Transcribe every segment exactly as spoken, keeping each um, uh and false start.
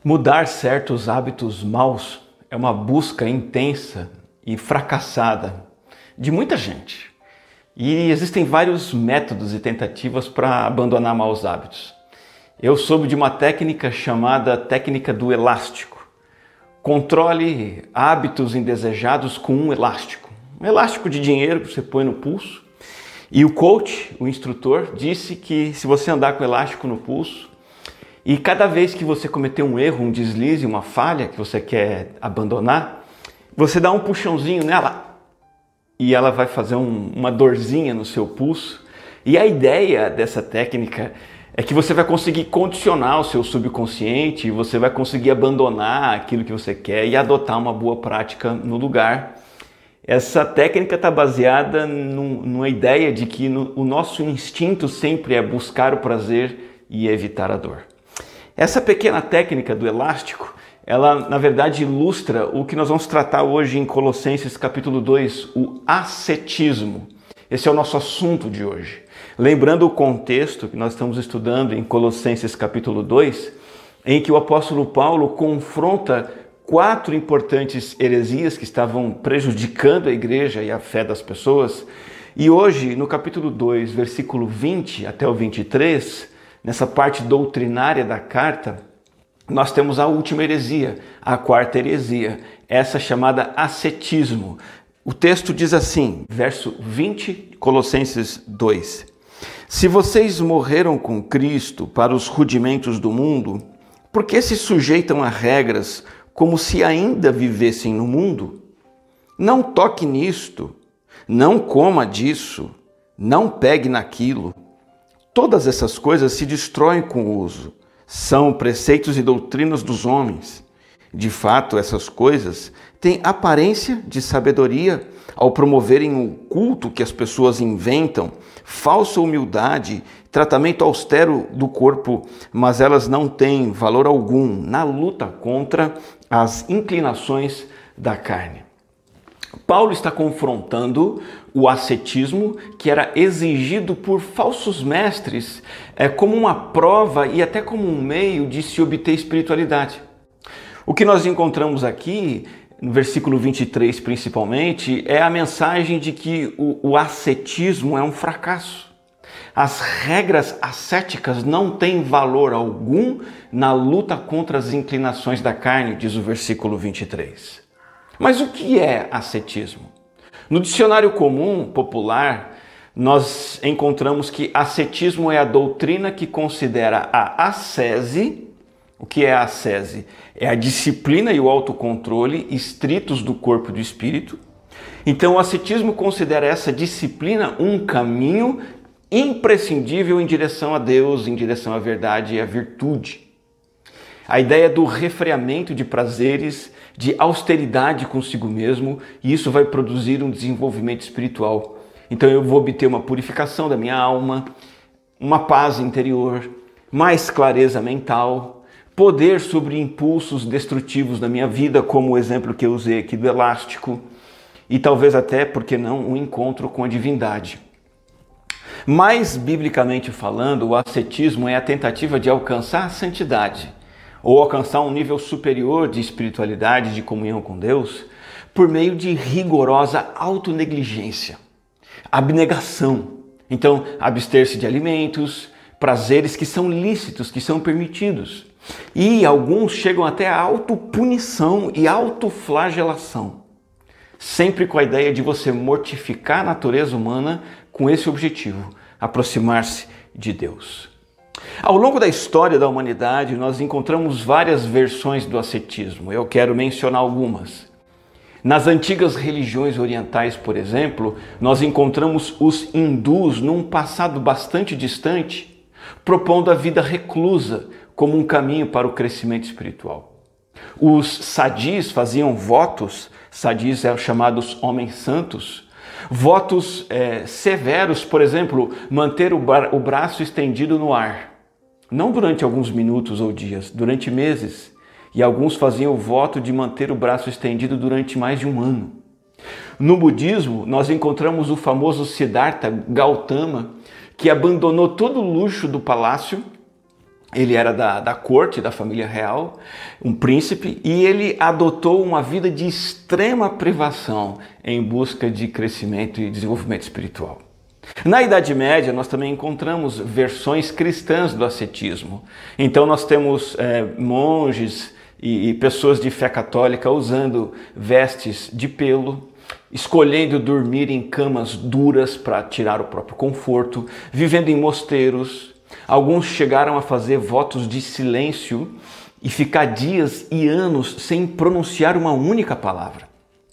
Mudar certos hábitos maus é uma busca intensa e fracassada de muita gente. E existem vários métodos e tentativas para abandonar maus hábitos. Eu soube de uma técnica chamada técnica do elástico. Controle hábitos indesejados com um elástico. Um elástico de dinheiro que você põe no pulso. E o coach, o instrutor, disse que se você andar com o elástico no pulso, e cada vez que você cometer um erro, um deslize, uma falha que você quer abandonar, você dá um puxãozinho nela e ela vai fazer um, uma dorzinha no seu pulso. E a ideia dessa técnica é que você vai conseguir condicionar o seu subconsciente, você vai conseguir abandonar aquilo que você quer e adotar uma boa prática no lugar. Essa técnica está baseada num, numa ideia de que no, o nosso instinto sempre é buscar o prazer e evitar a dor. Essa pequena técnica do elástico, ela na verdade ilustra o que nós vamos tratar hoje em Colossenses capítulo dois, o ascetismo. Esse é o nosso assunto de hoje. Lembrando o contexto que nós estamos estudando em Colossenses capítulo dois, em que o apóstolo Paulo confronta quatro importantes heresias que estavam prejudicando a igreja e a fé das pessoas. E hoje, no capítulo dois, versículo vinte até o vinte e três, nessa parte doutrinária da carta, nós temos a última heresia, a quarta heresia, essa chamada ascetismo. O texto diz assim, verso vinte, Colossenses dois. Se vocês morreram com Cristo para os rudimentos do mundo, por que se sujeitam a regras como se ainda vivessem no mundo? Não toque nisto, não coma disso, não pegue naquilo. Todas essas coisas se destroem com o uso. São preceitos e doutrinas dos homens. De fato, essas coisas têm aparência de sabedoria ao promoverem o culto que as pessoas inventam, falsa humildade, tratamento austero do corpo, mas elas não têm valor algum na luta contra as inclinações da carne. Paulo está confrontando o ascetismo que era exigido por falsos mestres é, como uma prova e até como um meio de se obter espiritualidade. O que nós encontramos aqui, no versículo vinte e três principalmente, é a mensagem de que o, o ascetismo é um fracasso. As regras ascéticas não têm valor algum na luta contra as inclinações da carne, diz o versículo vinte e três. Mas o que é ascetismo? No dicionário comum, popular, nós encontramos que ascetismo é a doutrina que considera a ascese. O que é a ascese? É a disciplina e o autocontrole estritos do corpo e do espírito. Então o ascetismo considera essa disciplina um caminho imprescindível em direção a Deus, em direção à verdade e à virtude. A ideia do refreamento de prazeres, de austeridade consigo mesmo, e isso vai produzir um desenvolvimento espiritual. Então eu vou obter uma purificação da minha alma, uma paz interior, mais clareza mental, poder sobre impulsos destrutivos da minha vida, como o exemplo que eu usei aqui do elástico, e talvez até, por que não, um encontro com a divindade. Mais biblicamente falando, o ascetismo é a tentativa de alcançar a santidade, ou alcançar um nível superior de espiritualidade, de comunhão com Deus, por meio de rigorosa autonegligência, abnegação. Então, abster-se de alimentos, prazeres que são lícitos, que são permitidos. E alguns chegam até a autopunição e autoflagelação, sempre com a ideia de você mortificar a natureza humana com esse objetivo, aproximar-se de Deus. Ao longo da história da humanidade, nós encontramos várias versões do ascetismo. Eu quero mencionar algumas. Nas antigas religiões orientais, por exemplo, nós encontramos os hindus num passado bastante distante, propondo a vida reclusa como um caminho para o crescimento espiritual. Os sadis faziam votos, sadis eram chamados homens santos, votos é, severos, por exemplo, manter o, bra- o braço estendido no ar. Não durante alguns minutos ou dias, durante meses. E alguns faziam o voto de manter o braço estendido durante mais de um ano. No budismo, nós encontramos o famoso Siddhartha Gautama, que abandonou todo o luxo do palácio Ele era da, da corte, da família real, um príncipe, e ele adotou uma vida de extrema privação em busca de crescimento e desenvolvimento espiritual. Na Idade Média, nós também encontramos versões cristãs do ascetismo. Então nós temos é, monges e, e pessoas de fé católica usando vestes de pelo, escolhendo dormir em camas duras para tirar o próprio conforto, vivendo em mosteiros. Alguns chegaram a fazer votos de silêncio e ficar dias e anos sem pronunciar uma única palavra.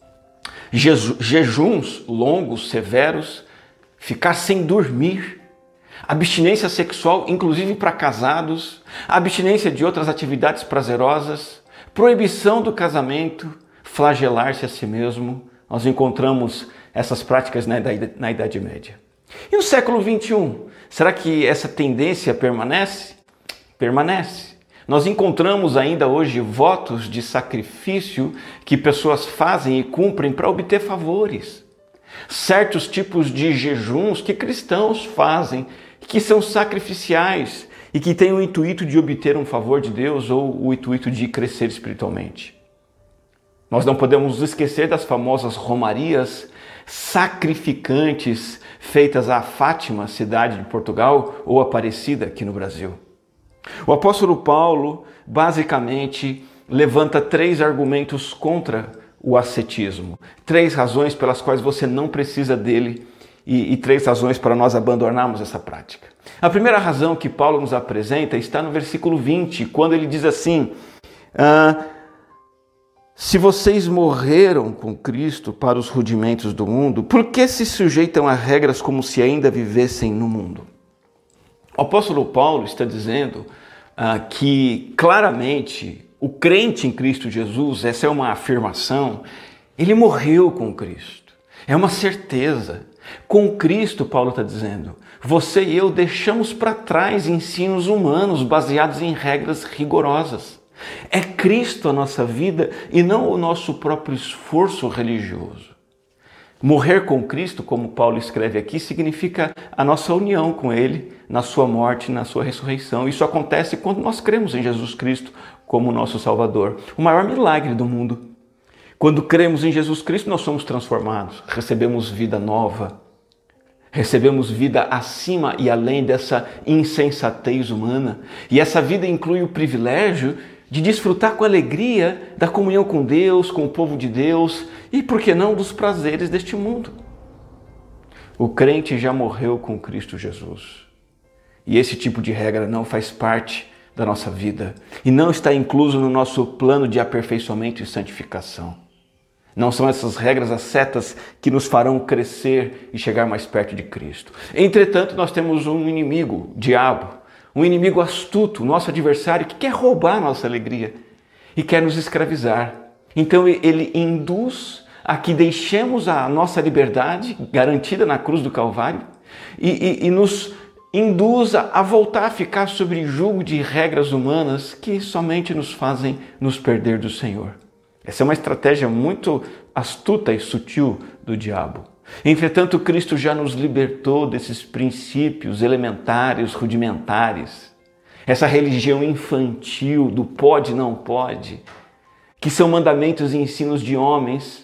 Jejuns longos, severos, ficar sem dormir, abstinência sexual, inclusive para casados, abstinência de outras atividades prazerosas, proibição do casamento, flagelar-se a si mesmo. Nós encontramos essas práticas na Idade, na Idade Média. E no século vinte e um, será que essa tendência permanece? Permanece. Nós encontramos ainda hoje votos de sacrifício que pessoas fazem e cumprem para obter favores. Certos tipos de jejuns que cristãos fazem, que são sacrificiais e que têm o intuito de obter um favor de Deus ou o intuito de crescer espiritualmente. Nós não podemos esquecer das famosas romarias sacrificantes feitas a Fátima, cidade de Portugal, ou Aparecida, aqui no Brasil. O apóstolo Paulo, basicamente, levanta três argumentos contra o ascetismo. Três razões pelas quais você não precisa dele e, e três razões para nós abandonarmos essa prática. A primeira razão que Paulo nos apresenta está no versículo vinte, quando ele diz assim: ah, se vocês morreram com Cristo para os rudimentos do mundo, por que se sujeitam a regras como se ainda vivessem no mundo? O apóstolo Paulo está dizendo ah, que claramente o crente em Cristo Jesus, essa é uma afirmação, ele morreu com Cristo. É uma certeza. Com Cristo, Paulo está dizendo, você e eu deixamos para trás ensinos humanos baseados em regras rigorosas. É Cristo a nossa vida e não o nosso próprio esforço religioso. Morrer com Cristo, como Paulo escreve aqui, significa a nossa união com Ele na sua morte, na sua ressurreição. Isso acontece quando nós cremos em Jesus Cristo como nosso Salvador. O maior milagre do mundo. Quando cremos em Jesus Cristo, nós somos transformados, recebemos vida nova, recebemos vida acima e além dessa insensatez humana. E essa vida inclui o privilégio de desfrutar com alegria da comunhão com Deus, com o povo de Deus e, por que não, dos prazeres deste mundo. O crente já morreu com Cristo Jesus. E esse tipo de regra não faz parte da nossa vida e não está incluso no nosso plano de aperfeiçoamento e santificação. Não são essas regras as setas que nos farão crescer e chegar mais perto de Cristo. Entretanto, nós temos um inimigo, o diabo, um inimigo astuto, nosso adversário, que quer roubar a nossa alegria e quer nos escravizar. Então ele induz a que deixemos a nossa liberdade garantida na cruz do Calvário e, e, e nos induz a voltar a ficar sob julgo de regras humanas que somente nos fazem nos perder do Senhor. Essa é uma estratégia muito astuta e sutil do diabo. Entretanto, Cristo já nos libertou desses princípios elementares, rudimentares, essa religião infantil do pode, não pode, que são mandamentos e ensinos de homens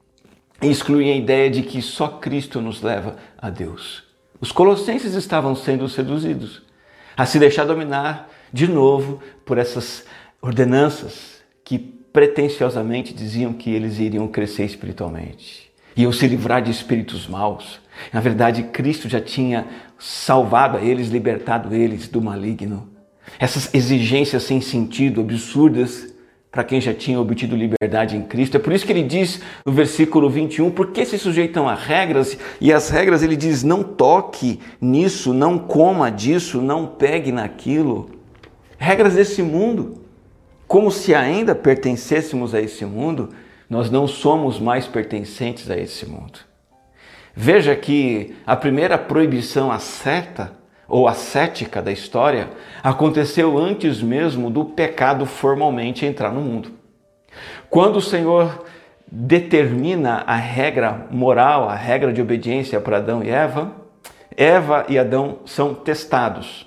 e excluem a ideia de que só Cristo nos leva a Deus. Os colossenses estavam sendo seduzidos a se deixar dominar de novo por essas ordenanças que pretensiosamente diziam que eles iriam crescer espiritualmente. Iam se livrar de espíritos maus. Na verdade, Cristo já tinha salvado a eles, libertado eles do maligno. Essas exigências sem sentido, absurdas, para quem já tinha obtido liberdade em Cristo. É por isso que ele diz no versículo vinte e um, por que se sujeitam a regras? E as regras ele diz, não toque nisso, não coma disso, não pegue naquilo. Regras desse mundo. Como se ainda pertencêssemos a esse mundo, nós não somos mais pertencentes a esse mundo. Veja que a primeira proibição asceta, ou ascética da história, aconteceu antes mesmo do pecado formalmente entrar no mundo. Quando o Senhor determina a regra moral, a regra de obediência para Adão e Eva, Eva e Adão são testados.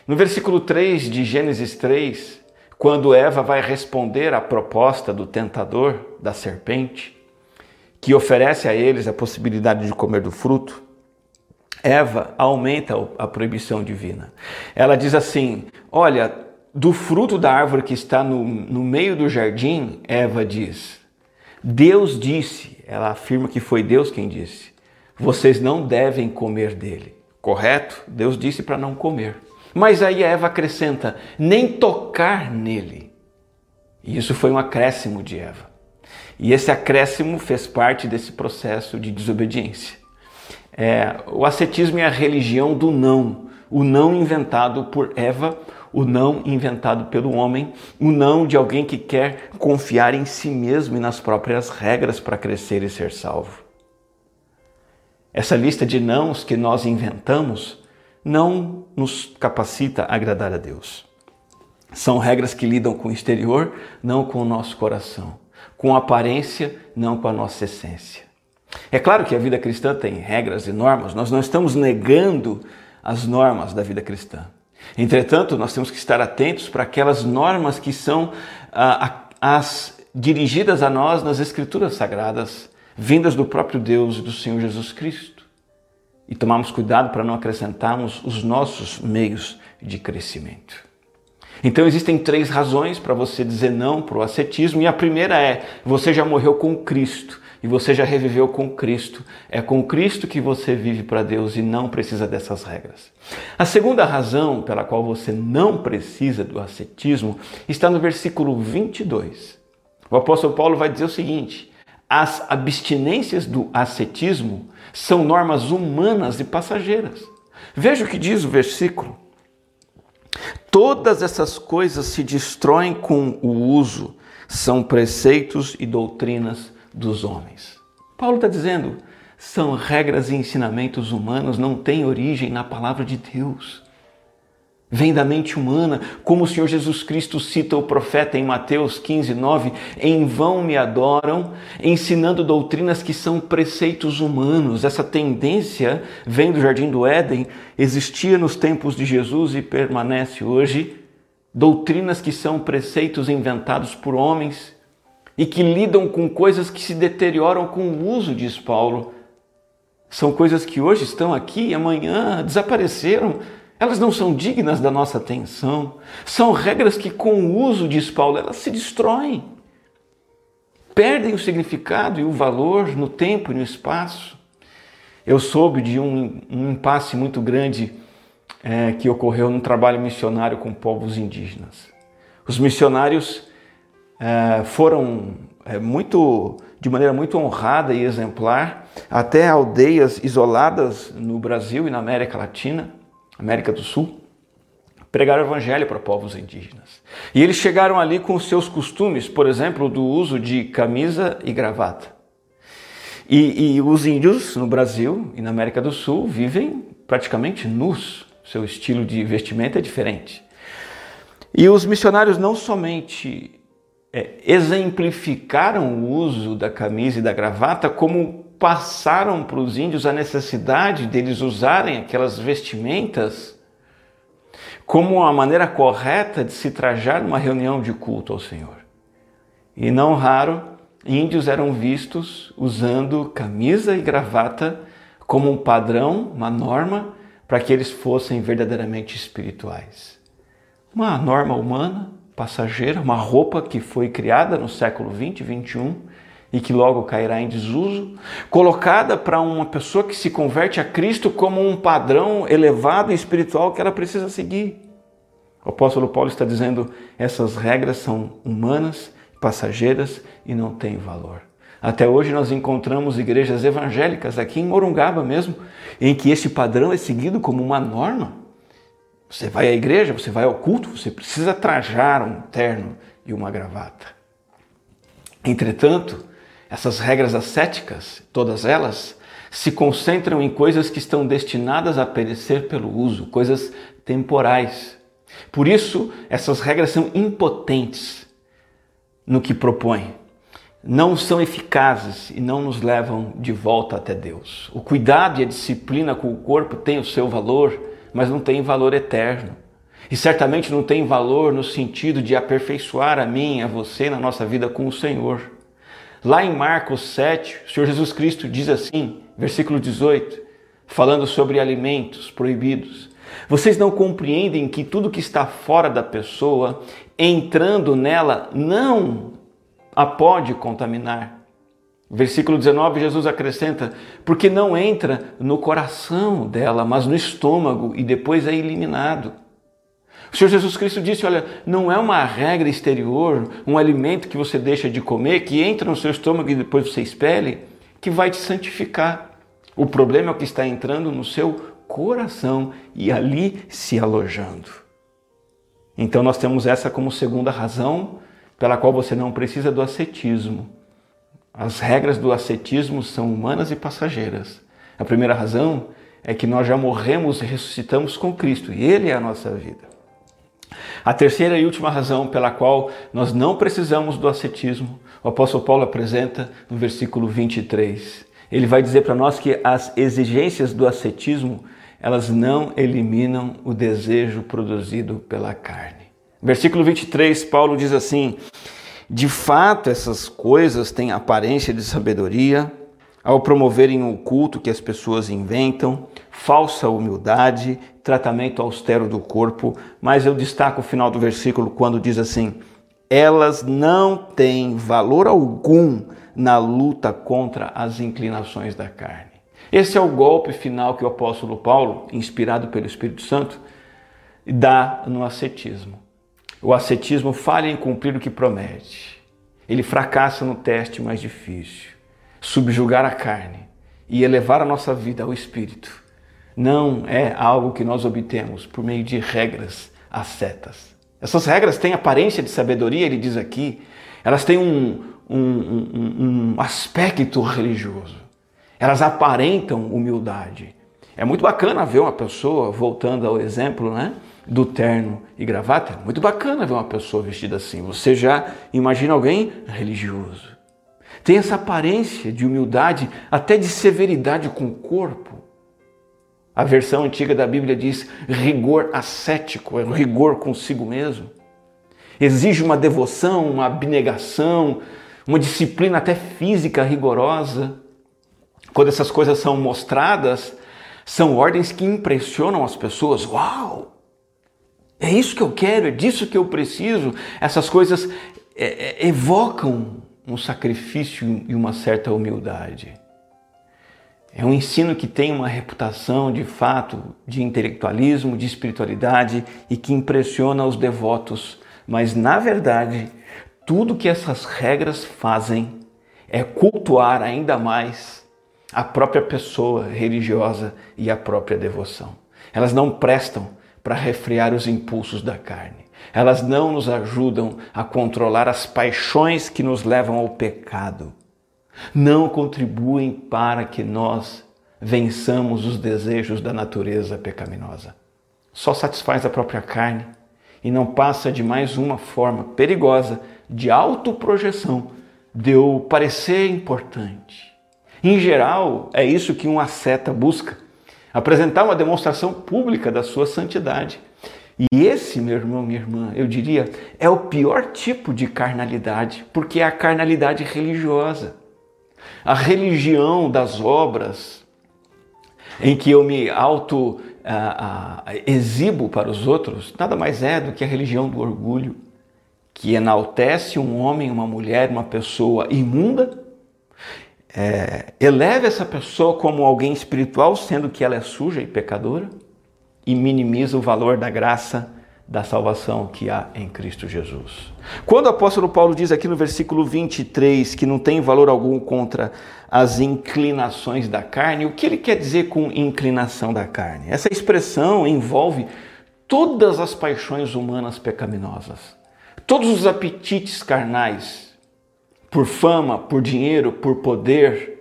No versículo três de Gênesis três, quando Eva vai responder à proposta do tentador, da serpente, que oferece a eles a possibilidade de comer do fruto, Eva aumenta a proibição divina. Ela diz assim, olha, do fruto da árvore que está no, no meio do jardim, Eva diz, Deus disse, ela afirma que foi Deus quem disse, vocês não devem comer dele. Correto? Deus disse para não comer. Mas aí Eva acrescenta, nem tocar nele. E isso foi um acréscimo de Eva. E esse acréscimo fez parte desse processo de desobediência. É, o ascetismo é a religião do não, o não inventado por Eva, o não inventado pelo homem, o não de alguém que quer confiar em si mesmo e nas próprias regras para crescer e ser salvo. Essa lista de nãos que nós inventamos não nos capacita a agradar a Deus. São regras que lidam com o exterior, não com o nosso coração. Com a aparência, não com a nossa essência. É claro que a vida cristã tem regras e normas, nós não estamos negando as normas da vida cristã. Entretanto, nós temos que estar atentos para aquelas normas que são ah, as dirigidas a nós nas Escrituras Sagradas, vindas do próprio Deus e do Senhor Jesus Cristo. E tomarmos cuidado para não acrescentarmos os nossos meios de crescimento. Então existem três razões para você dizer não para o ascetismo, e a primeira é, você já morreu com Cristo, e você já reviveu com Cristo. É com Cristo que você vive para Deus e não precisa dessas regras. A segunda razão pela qual você não precisa do ascetismo está no versículo vinte e dois. O apóstolo Paulo vai dizer o seguinte, as abstinências do ascetismo são normas humanas e passageiras. Veja o que diz o versículo. Todas essas coisas se destroem com o uso, são preceitos e doutrinas dos homens. Paulo está dizendo, são regras e ensinamentos humanos, não têm origem na palavra de Deus. Vem da mente humana, como o Senhor Jesus Cristo cita o profeta em Mateus quinze, nove, em vão me adoram, ensinando doutrinas que são preceitos humanos. Essa tendência vem do Jardim do Éden, existia nos tempos de Jesus e permanece hoje. Doutrinas que são preceitos inventados por homens e que lidam com coisas que se deterioram com o uso, diz Paulo. São coisas que hoje estão aqui e amanhã desapareceram. Elas não são dignas da nossa atenção. São regras que, com o uso, diz Paulo, elas se destroem. Perdem o significado e o valor no tempo e no espaço. Eu soube de um, um impasse muito grande é, que ocorreu num trabalho missionário com povos indígenas. Os missionários é, foram é, muito, de maneira muito honrada e exemplar até aldeias isoladas no Brasil e na América Latina, América do Sul, pregaram o evangelho para povos indígenas. E eles chegaram ali com os seus costumes, por exemplo, do uso de camisa e gravata. E, e os índios no Brasil e na América do Sul vivem praticamente nus. Seu estilo de vestimenta é diferente. E os missionários não somente é, exemplificaram o uso da camisa e da gravata, como passaram para os índios a necessidade deles usarem aquelas vestimentas como a maneira correta de se trajar numa reunião de culto ao Senhor. E não raro, índios eram vistos usando camisa e gravata como um padrão, uma norma, para que eles fossem verdadeiramente espirituais. Uma norma humana, passageira, uma roupa que foi criada no século vinte, vinte e um, e que logo cairá em desuso, colocada para uma pessoa que se converte a Cristo como um padrão elevado e espiritual que ela precisa seguir. O apóstolo Paulo está dizendo, essas regras são humanas, passageiras e não têm valor. Até hoje nós encontramos igrejas evangélicas aqui em Morungaba mesmo, em que esse padrão é seguido como uma norma. Você vai à igreja, você vai ao culto, você precisa trajar um terno e uma gravata. Entretanto, essas regras ascéticas, todas elas, se concentram em coisas que estão destinadas a perecer pelo uso, coisas temporais. Por isso, essas regras são impotentes no que propõem. Não são eficazes e não nos levam de volta até Deus. O cuidado e a disciplina com o corpo têm o seu valor, mas não tem valor eterno. E certamente não tem valor no sentido de aperfeiçoar a mim e a você na nossa vida com o Senhor. Lá em Marcos sete, o Senhor Jesus Cristo diz assim, versículo dezoito, falando sobre alimentos proibidos: vocês não compreendem que tudo que está fora da pessoa, entrando nela, não a pode contaminar? Versículo dezenove, Jesus acrescenta: porque não entra no coração dela, mas no estômago e depois é eliminado. O Senhor Jesus Cristo disse, olha, não é uma regra exterior, um alimento que você deixa de comer, que entra no seu estômago e depois você expele, que vai te santificar. O problema é o que está entrando no seu coração e ali se alojando. Então nós temos essa como segunda razão pela qual você não precisa do ascetismo. As regras do ascetismo são humanas e passageiras. A primeira razão é que nós já morremos e ressuscitamos com Cristo e Ele é a nossa vida. A terceira e última razão pela qual nós não precisamos do ascetismo, o apóstolo Paulo apresenta no versículo vinte e três. Ele vai dizer para nós que as exigências do ascetismo, elas não eliminam o desejo produzido pela carne. Versículo vinte e três, Paulo diz assim: de fato essas coisas têm aparência de sabedoria, ao promoverem o culto que as pessoas inventam, falsa humildade, tratamento austero do corpo, mas eu destaco o final do versículo quando diz assim: elas não têm valor algum na luta contra as inclinações da carne. Esse é o golpe final que o apóstolo Paulo, inspirado pelo Espírito Santo, dá no ascetismo. O ascetismo falha em cumprir o que promete. Ele fracassa no teste mais difícil. Subjugar a carne e elevar a nossa vida ao Espírito não é algo que nós obtemos por meio de regras ascetas. Essas regras têm aparência de sabedoria, ele diz aqui, elas têm um, um, um, um aspecto religioso, elas aparentam humildade. É muito bacana ver uma pessoa, voltando ao exemplo, né, do terno e gravata, é muito bacana ver uma pessoa vestida assim. Você já imagina alguém religioso. Tem essa aparência de humildade, até de severidade com o corpo. A versão antiga da Bíblia diz rigor ascético, é um rigor consigo mesmo. Exige uma devoção, uma abnegação, uma disciplina até física rigorosa. Quando essas coisas são mostradas, são ordens que impressionam as pessoas. Uau! É isso que eu quero, é disso que eu preciso. Essas coisas é, é, evocam um sacrifício e uma certa humildade. É um ensino que tem uma reputação, de fato, de intelectualismo, de espiritualidade e que impressiona os devotos. Mas, na verdade, tudo que essas regras fazem é cultuar ainda mais a própria pessoa religiosa e a própria devoção. Elas não prestam para refrear os impulsos da carne. Elas não nos ajudam a controlar as paixões que nos levam ao pecado. Não contribuem para que nós vençamos os desejos da natureza pecaminosa. Só satisfaz a própria carne e não passa de mais uma forma perigosa de autoprojeção, de eu parecer importante. Em geral, é isso que um asceta busca, apresentar uma demonstração pública da sua santidade. E esse, meu irmão, minha irmã, eu diria, é o pior tipo de carnalidade, porque é a carnalidade religiosa. A religião das obras, em que eu me auto ah, ah, exibo para os outros, nada mais é do que a religião do orgulho, que enaltece um homem, uma mulher, uma pessoa imunda, é, eleva essa pessoa como alguém espiritual, sendo que ela é suja e pecadora, e minimiza o valor da graça da salvação que há em Cristo Jesus. Quando o apóstolo Paulo diz aqui no versículo vinte e três que não tem valor algum contra as inclinações da carne, o que ele quer dizer com inclinação da carne? Essa expressão envolve todas as paixões humanas pecaminosas, todos os apetites carnais, por fama, por dinheiro, por poder,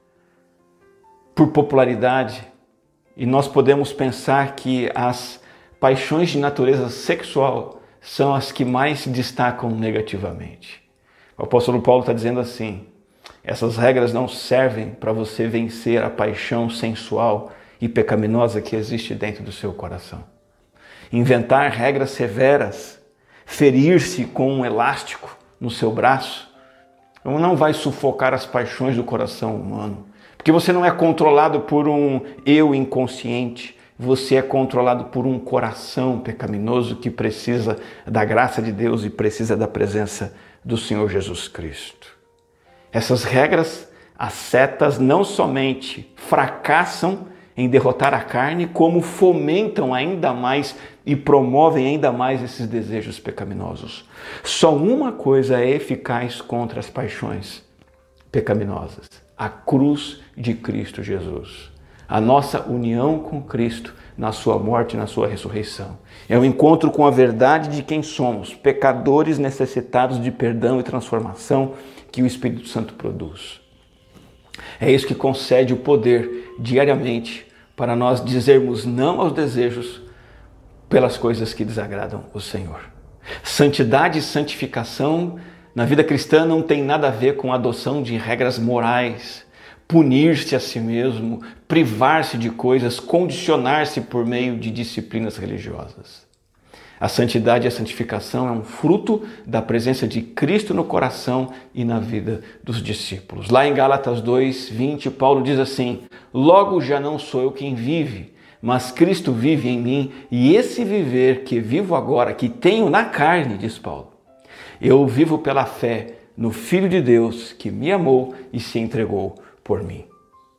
por popularidade. E nós podemos pensar que as paixões de natureza sexual são as que mais se destacam negativamente. O apóstolo Paulo está dizendo assim: essas regras não servem para você vencer a paixão sensual e pecaminosa que existe dentro do seu coração. inventar regras severas, ferir-se com um elástico no seu braço, não vai sufocar as paixões do coração humano. Porque você não é controlado por um eu inconsciente, você é controlado por um coração pecaminoso que precisa da graça de Deus e precisa da presença do Senhor Jesus Cristo. Essas regras, as setas, não somente fracassam em derrotar a carne, como fomentam ainda mais e promovem ainda mais esses desejos pecaminosos. Só uma coisa é eficaz contra as paixões pecaminosas: a cruz de Cristo Jesus. A nossa união com Cristo na sua morte e na sua ressurreição. É o encontro com a verdade de quem somos, pecadores necessitados de perdão e transformação que o Espírito Santo produz. É isso que concede o poder diariamente para nós dizermos não aos desejos pelas coisas que desagradam o Senhor. Santidade e santificação na vida cristã não tem nada a ver com a adoção de regras morais, punir-se a si mesmo, privar-se de coisas, condicionar-se por meio de disciplinas religiosas. A santidade e a santificação é um fruto da presença de Cristo no coração e na vida dos discípulos. Lá em Gálatas dois, vinte, Paulo diz assim: logo já não sou eu quem vive, mas Cristo vive em mim, e esse viver que vivo agora, que tenho na carne, diz Paulo, eu vivo pela fé no Filho de Deus que me amou e se entregou por mim.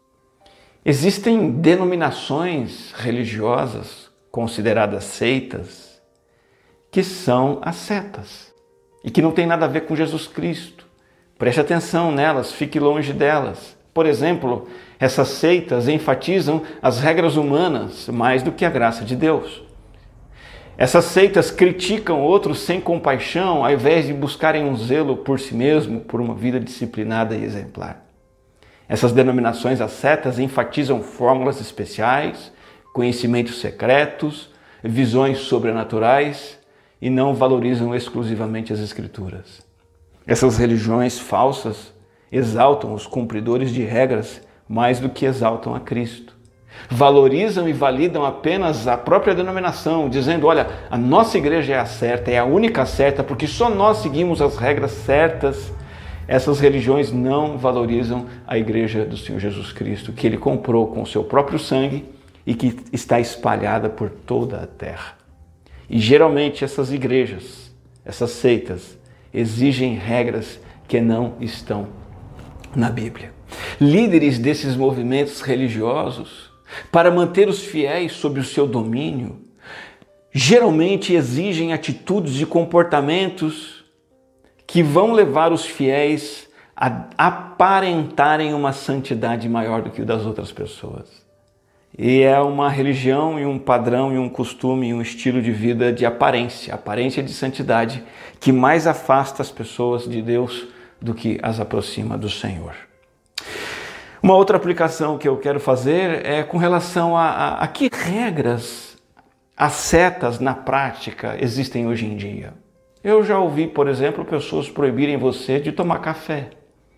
Existem denominações religiosas consideradas seitas que são as setas e que não tem nada a ver com Jesus Cristo. Preste atenção nelas, fique longe delas. Por exemplo, essas seitas enfatizam as regras humanas mais do que a graça de Deus. Essas seitas criticam outros sem compaixão, ao invés de buscarem um zelo por si mesmo, por uma vida disciplinada e exemplar. Essas denominações, as setas, enfatizam fórmulas especiais, conhecimentos secretos, visões sobrenaturais e não valorizam exclusivamente as Escrituras. Essas religiões falsas exaltam os cumpridores de regras mais do que exaltam a Cristo. Valorizam e validam apenas a própria denominação, dizendo: olha, a nossa igreja é a certa, é a única certa, porque só nós seguimos as regras certas. Essas religiões não valorizam a igreja do Senhor Jesus Cristo, que Ele comprou com o seu próprio sangue e que está espalhada por toda a terra. E geralmente essas igrejas, essas seitas, exigem regras que não estão na Bíblia. Líderes desses movimentos religiosos, para manter os fiéis sob o seu domínio, geralmente exigem atitudes e comportamentos que vão levar os fiéis a aparentarem uma santidade maior do que o das outras pessoas. E é uma religião e um padrão e um costume e um estilo de vida de aparência, aparência de santidade, que mais afasta as pessoas de Deus do que as aproxima do Senhor. Uma outra aplicação que eu quero fazer é com relação a, a, a que regras, as setas na prática existem hoje em dia. Eu já ouvi, por exemplo, pessoas proibirem você de tomar café.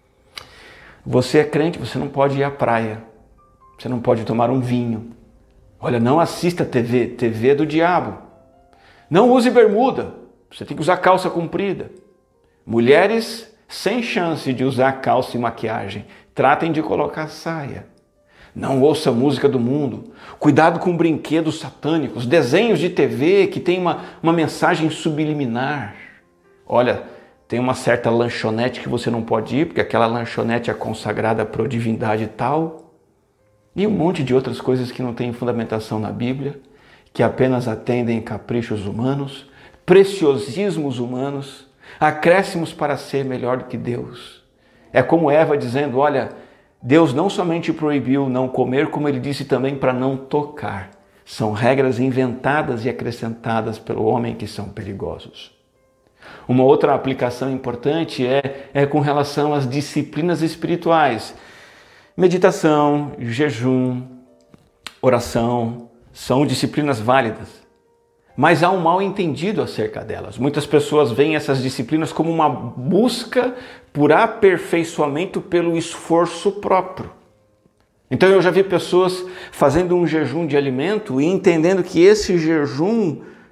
Você é crente, você não pode ir à praia. Você não pode tomar um vinho. Olha, não assista T V, T V é do diabo. Não use bermuda, você tem que usar calça comprida. Mulheres sem chance de usar calça e maquiagem, tratem de colocar saia. Não ouça música do mundo. Cuidado com brinquedos satânicos, desenhos de T V que tem uma, uma mensagem subliminar. Olha, tem uma certa lanchonete que você não pode ir, porque aquela lanchonete é consagrada para a divindade tal. E um monte de outras coisas que não têm fundamentação na Bíblia, que apenas atendem caprichos humanos, preciosismos humanos, acréscimos para ser melhor do que Deus. É como Eva dizendo: olha, Deus não somente proibiu não comer, como Ele disse também para não tocar. São regras inventadas e acrescentadas pelo homem que são perigosos. Uma outra aplicação importante é, é com relação às disciplinas espirituais. Meditação, jejum, oração, são disciplinas válidas. Mas há um mal entendido acerca delas. Muitas pessoas veem essas disciplinas como uma busca por aperfeiçoamento pelo esforço próprio. Então eu já vi pessoas fazendo um jejum de alimento e entendendo que esse jejum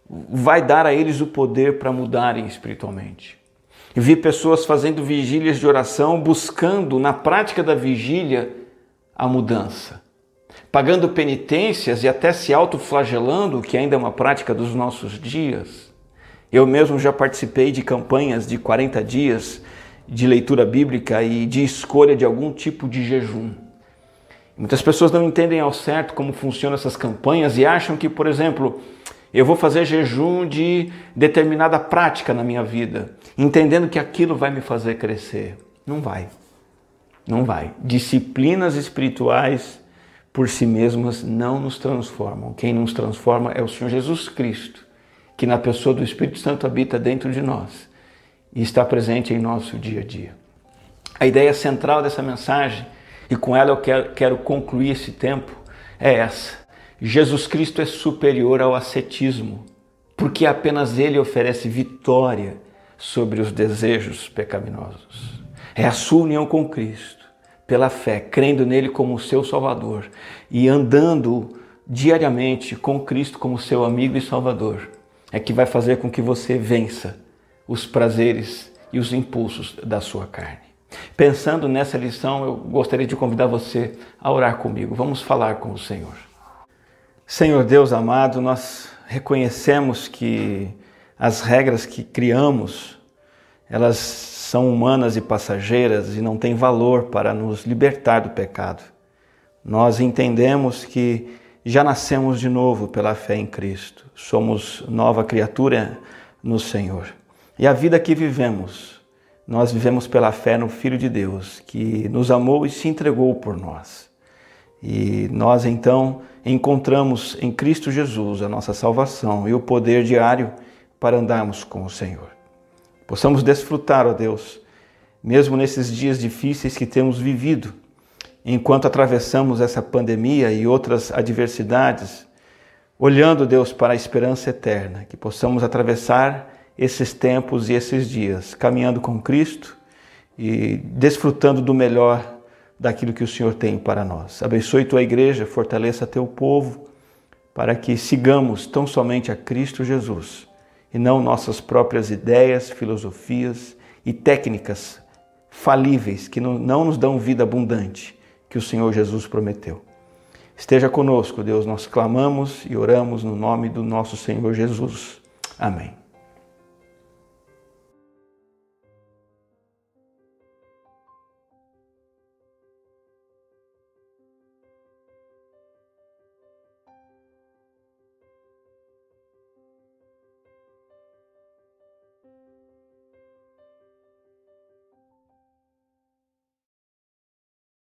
vai dar a eles o poder para mudarem espiritualmente. Vi pessoas fazendo vigílias de oração, buscando na prática da vigília a mudança, pagando penitências e até se autoflagelando, que ainda é uma prática dos nossos dias. Eu mesmo já participei de campanhas de quarenta dias de leitura bíblica e de escolha de algum tipo de jejum. Muitas pessoas não entendem ao certo como funcionam essas campanhas e acham que, por exemplo, eu vou fazer jejum de determinada prática na minha vida, entendendo que aquilo vai me fazer crescer. Não vai. Não vai. Disciplinas espirituais por si mesmas não nos transformam. Quem nos transforma é o Senhor Jesus Cristo, que na pessoa do Espírito Santo habita dentro de nós e está presente em nosso dia a dia. A ideia central dessa mensagem, e com ela eu quero, quero concluir esse tempo, é essa. Jesus Cristo é superior ao ascetismo, porque apenas Ele oferece vitória sobre os desejos pecaminosos. É a sua união com Cristo, pela fé, crendo nele como seu Salvador e andando diariamente com Cristo como seu amigo e Salvador, é que vai fazer com que você vença os prazeres e os impulsos da sua carne. Pensando nessa lição, eu gostaria de convidar você a orar comigo. Vamos falar com o Senhor. Senhor Deus amado, nós reconhecemos que as regras que criamos, elas são humanas e passageiras e não têm valor para nos libertar do pecado. Nós entendemos que já nascemos de novo pela fé em Cristo. Somos nova criatura no Senhor. E a vida que vivemos, nós vivemos pela fé no Filho de Deus, que nos amou e se entregou por nós. E nós então encontramos em Cristo Jesus a nossa salvação e o poder diário para andarmos com o Senhor. Possamos desfrutar, ó Deus, mesmo nesses dias difíceis que temos vivido, enquanto atravessamos essa pandemia e outras adversidades, olhando, Deus, para a esperança eterna, que possamos atravessar esses tempos e esses dias, caminhando com Cristo e desfrutando do melhor daquilo que o Senhor tem para nós. Abençoe tua igreja, fortaleça teu povo, para que sigamos tão somente a Cristo Jesus e não nossas próprias ideias, filosofias e técnicas falíveis que não, não nos dão vida abundante que o Senhor Jesus prometeu. Esteja conosco, Deus, nós clamamos e oramos no nome do nosso Senhor Jesus. Amém.